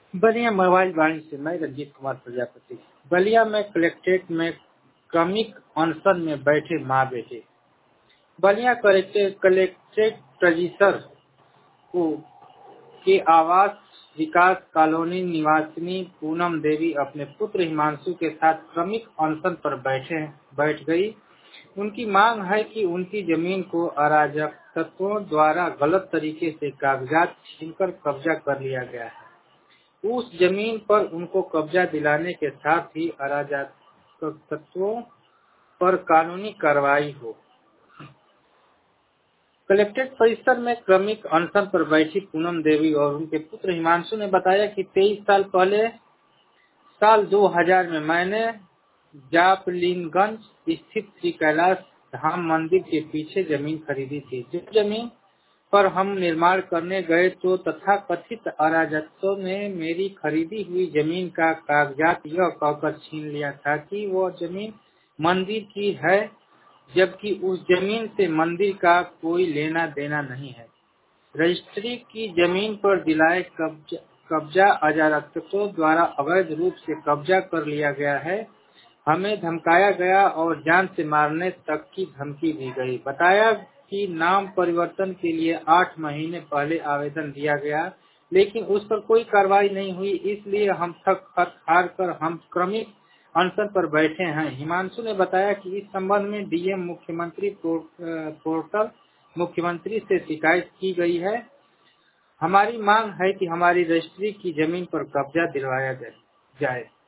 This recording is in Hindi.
बलिया मोबाइल वाणी से मैं रंजीत कुमार प्रजापति। बलिया में कलेक्ट्रेट में क्रमिक अनशन में बैठे मां बेटे। बलिया कलेक्ट्रेट परिसर को के आवास विकास कॉलोनी निवासिनी पूनम देवी अपने पुत्र हिमांशु के साथ क्रमिक अनशन पर बैठ गई। उनकी मांग है कि उनकी जमीन को अराजक तत्वों द्वारा गलत तरीके से कागजात छीनकर कब्जा कर लिया गया है। उस जमीन पर उनको कब्जा दिलाने के साथ ही अराजक तत्वों पर कानूनी कार्रवाई हो। कलेक्ट्रेट परिसर में क्रमिक अनशन पर बैठी पूनम देवी और उनके पुत्र हिमांशु ने बताया कि 23 साल पहले साल 2000 में मैंने जापलिनगंज स्थित श्री कैलाश धाम मंदिर के पीछे जमीन खरीदी थी। जिस जमीन पर हम निर्माण करने गए तो तथाकथित अराजकों ने मेरी खरीदी हुई जमीन का कागजात यह कहकर छीन लिया था कि वह जमीन मंदिर की है, जबकि उस जमीन से मंदिर का कोई लेना देना नहीं है। रजिस्ट्री की जमीन पर दिलाए कब्जा अराजकों द्वारा अवैध रूप से कब्जा कर लिया गया है। हमें धमकाया गया और जान से मारने तक की धमकी दी गई। बताया कि नाम परिवर्तन के लिए 8 महीने पहले आवेदन दिया गया, लेकिन उस पर कोई कार्रवाई नहीं हुई। इसलिए हम थक हार कर हम क्रमिक अनशन पर बैठे हैं। हिमांशु ने बताया कि इस संबंध में डीएम मुख्यमंत्री पोर्टल मुख्यमंत्री से शिकायत की गई है। हमारी मांग है कि हमारी रजिस्ट्री की जमीन पर कब्जा दिलवाया जाए।